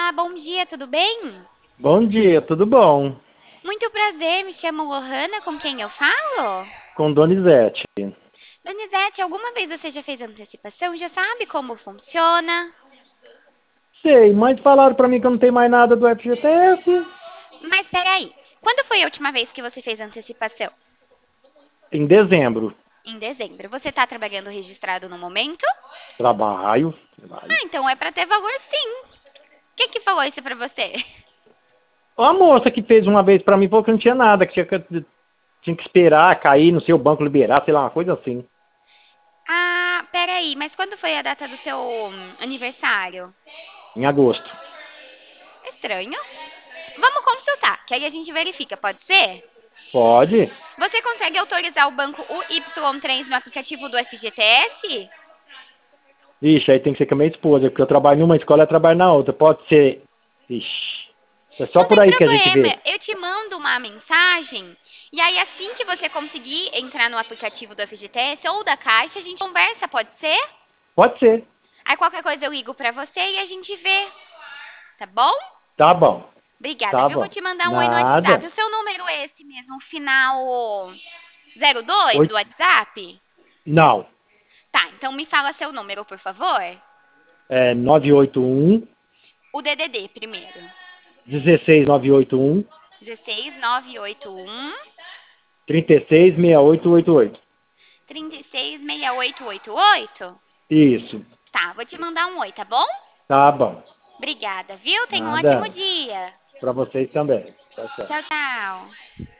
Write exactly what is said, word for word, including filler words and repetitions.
Olá, bom dia, tudo bem? Bom dia, tudo bom? Muito prazer, me chamo Lohana, com quem eu falo? Com Donizete. Donizete, alguma vez você já fez antecipação? Já sabe como funciona? Sei, mas falaram pra mim que eu não tenho mais nada do F G T S. Mas peraí, quando foi a última vez que você fez antecipação? Em dezembro. Em dezembro. Você está trabalhando registrado no momento? Trabalho. Trabalho. Ah, então é para ter valor sim. Quem que falou isso para você? A moça que fez uma vez pra mim falou que não tinha nada, que tinha que, tinha que esperar cair no seu banco liberar, sei lá, uma coisa assim. Ah, peraí, mas quando foi a data do seu hum, aniversário? Em agosto. Estranho. Vamos consultar, que aí a gente verifica, pode ser? Pode? Você consegue autorizar o banco U Y três no aplicativo do F G T S? Ixi, aí tem que ser com a minha esposa, porque eu trabalho numa escola e ela trabalha na outra. Pode ser. Ixi. É só Não por tem aí que a gente problema, vê. eu te mando uma mensagem e aí assim que você conseguir entrar no aplicativo do F G T S ou da Caixa, a gente conversa, pode ser? Pode ser. Aí qualquer coisa eu ligo pra você e a gente vê, tá bom? Tá bom. Obrigada, Tá viu? Vou bom. te mandar um oi no WhatsApp. Nada. O seu número é esse mesmo, final zero dois Oi? do WhatsApp? Não. Tá, então me fala seu número, por favor. É nove oito um O D D D primeiro. dezesseis nove oito um dezesseis nove oito um trinta e seis seis oito oito oito. trinta e seis seis oito oito oito. Isso. Tá, vou te mandar um oi, tá bom? Tá bom. Obrigada, viu? Tenha um ótimo Nada. dia. Pra vocês também. Tchau, tchau. Tchau, tchau.